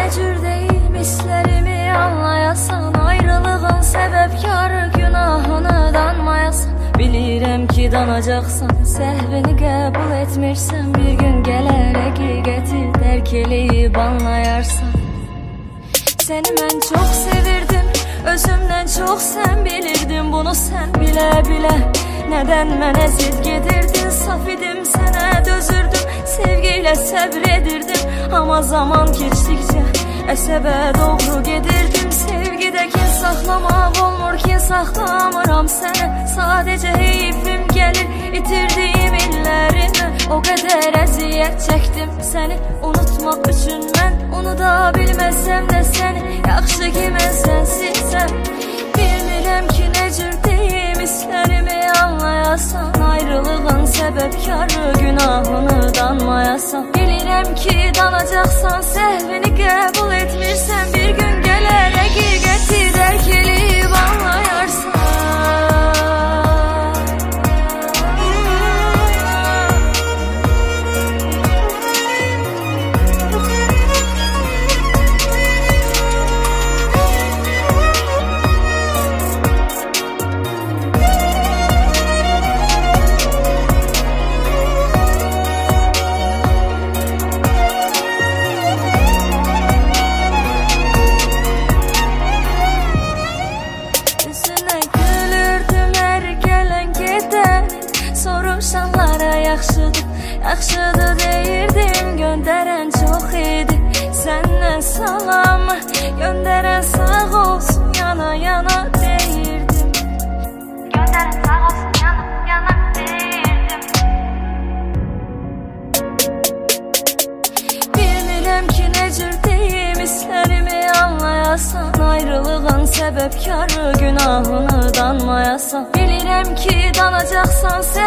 cür deyim hisslərimi anlayasan, ayrılığın səbəbkarı günahını danmayasan. Bilirəm ki danacaqsan, səhvini qəbul etmirsən, bir gün gələr həqiqəti dərk eləyib anlayarsan. Səni mən çox sevirdim, özümdən çox sən bilirdin, bunu sən bilə-bilə nədən mənə zid gedirdin? Saf idim, sənə dözürdüm, sevgi ilə səbr edirdim, amma zaman keçdikcə əsəbə doğru gedirdim. Sevgidəkin saxlamaq olmur ki, saxlamıram səni, sadəcə heyfim gəlir itirdiyim illərini. O qədər əziyyət çəkdim səni unutmaq üçün mən, unuda bilməsəm də səni, yaxşı ki mən sənsilsəm. Bilmirəm ki nə cür deyim hisslərimi anlayasan, ayrılığın səbəbkarı günahını danmayasan. Bilirəm ki danacaqsan, səhvini qəbul etmirsən, bir gün gələr həqiqəti dərk eləyib anlayarsan. Yaxşıdır deyirdim, göndərən çox idi, səndən salam göndərən sağ olsun, yana-yana deyirdim. Göndərən sağ olsun, yana-yana deyirdim. Bilmirəm ki nə cür deyim hisslərimi anlayasan, ayrılığın səbəbkarı günahını danmayasan. Bilirəm ki danacaqsan,